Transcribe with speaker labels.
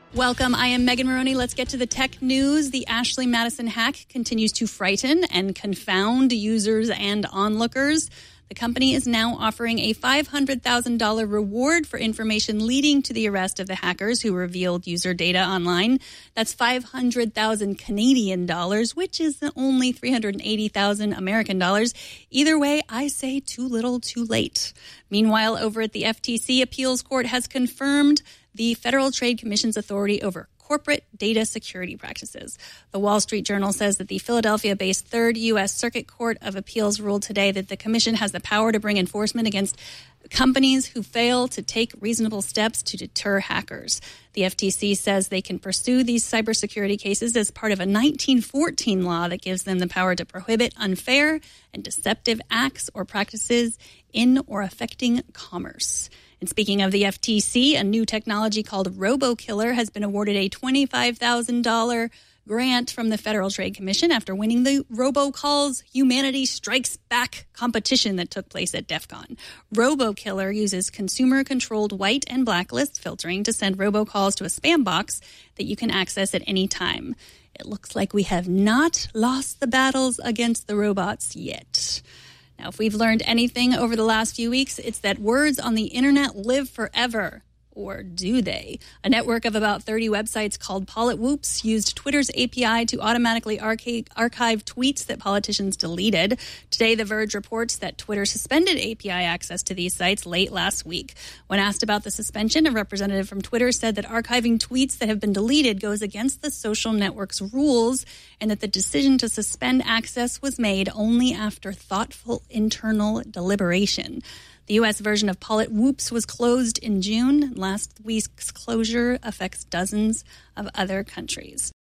Speaker 1: Welcome. I am Megan Maroney. Let's get to the tech news. The Ashley Madison hack continues to frighten and confound users and onlookers. The company is now offering a $500,000 reward for information leading to the arrest of the hackers who revealed user data online. That's 500,000 Canadian dollars, which is only 380,000 American dollars. Either way, I say too little, too late. Meanwhile, over at the FTC, appeals court has confirmed the Federal Trade Commission's authority over corporate data security practices. The Wall Street Journal says that the Philadelphia-based Third U.S. Circuit Court of Appeals ruled today that the commission has the power to bring enforcement against companies who fail to take reasonable steps to deter hackers. The FTC says they can pursue these cybersecurity cases as part of a 1914 law that gives them the power to prohibit unfair and deceptive acts or practices in or affecting commerce. And speaking of the FTC, a new technology called RoboKiller has been awarded a $25,000 grant from the Federal Trade Commission after winning the Robocalls Humanity Strikes Back competition that took place at DEF CON. RoboKiller uses consumer-controlled white and blacklist filtering to send robocalls to a spam box that you can access at any time. It looks like we have not lost the battles against the robots yet. Now, if we've learned anything over the last few weeks, it's that words on the internet live forever. Or do they? A network of about 30 websites called PolitWhoops used Twitter's API to automatically archive tweets that politicians deleted. Today, The Verge reports that Twitter suspended API access to these sites late last week. When asked about the suspension, a representative from Twitter said that archiving tweets that have been deleted goes against the social network's rules and that the decision to suspend access was made only after thoughtful internal deliberation. The U.S. version of PolitWhoops was closed in June. Last week's closure affects dozens of other countries.